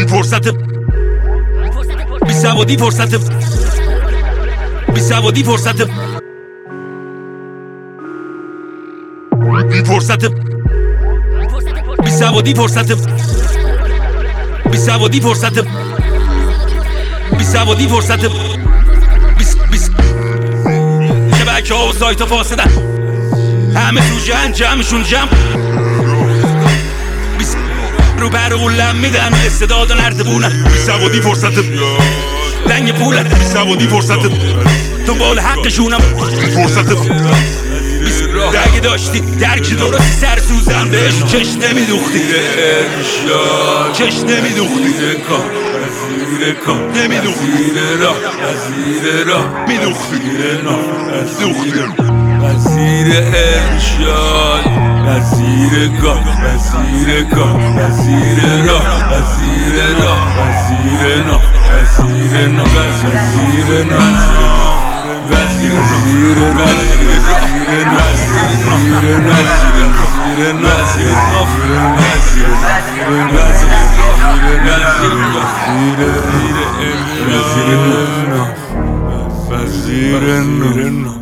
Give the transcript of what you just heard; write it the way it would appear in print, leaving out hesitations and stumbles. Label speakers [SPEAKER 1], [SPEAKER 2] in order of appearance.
[SPEAKER 1] فرصت بی سوادی فرصت بی سوادی فرصت بی فرصت بی سوادی فرصت بی سوادی فرصت بی سوادی فرصت شبکه ها و سایت ها فاسدن همه تو جمعشون جمع رو بر غلم میدن استعداد و نردبونن بی سوادی فرصت لنگ پولن بی سوادی فرصت دنبال حقشونم فرصت اگه داشتی درکی درستی سر سوزن بهشون چش نمیدوختی چش نمیدوختی نمیدوختی میدوختی
[SPEAKER 2] وزیر ارشاد وزیر گاه وزیر گاه وزیر راه وزیر راه وزیر ناه وزیر ناه وزیر ناه وزیر